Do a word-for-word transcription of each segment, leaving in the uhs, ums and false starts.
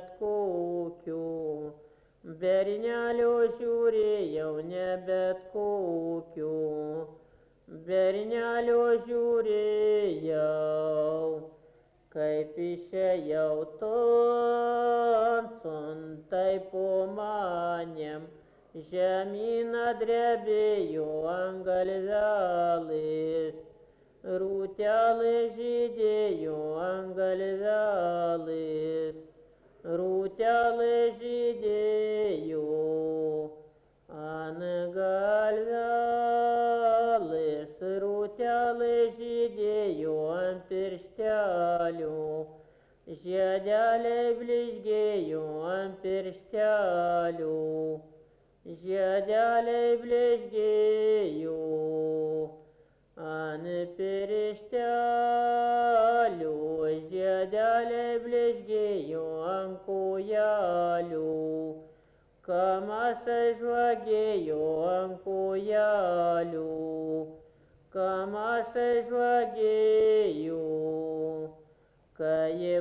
bet kokių. Bernelio žiūrėjau ne bet kokių. Bernelio žiūrėjau, kaip išėjau tamson, taip po manėm žemyna drebėjo ant galvelės, rūtelės žydėjo ant galvelės, rūtelės žydėjo ant galvelės, rūtelės žydėjo ant pirštelių, žiedeliai blizgėjo ant pirštelių, žiedeliai blizgėjo ant pirštelių, žiedeliai blizgėjo ant kojelių, kamašai žvagėjo ant kojelių, kamašai žvagėjo. Kai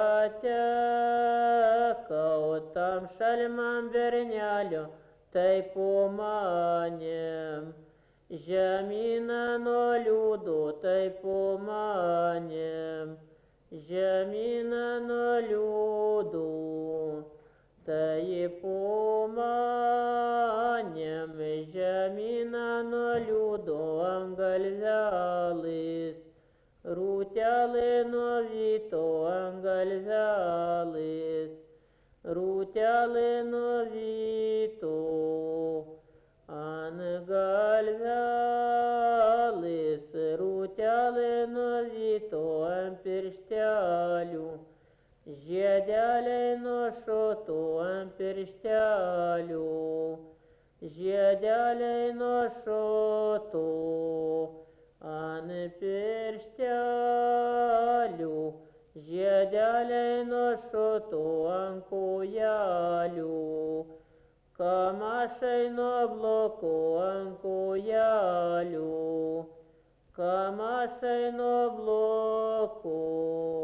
patekau tam šalmam bernelio, taip po manėm žemyna nuo liūdo, taip po manėm žemyna nuo liūdo, taip po manėm žemyna nuo liūdo ant galvelės, rūtelė nuo vyto ant galvelės, rūtelė nuo vyto ant galvelės, rūtelė nuo vyto ant pirštelių, žiedeliai nuo šoto ant pirštelių, žiedeliai nuo šoto ant pirštelių, žiedeliai nuo šoto ant kojelių, kamašai nuo bloko ant kojelių, kamašai nuo bloko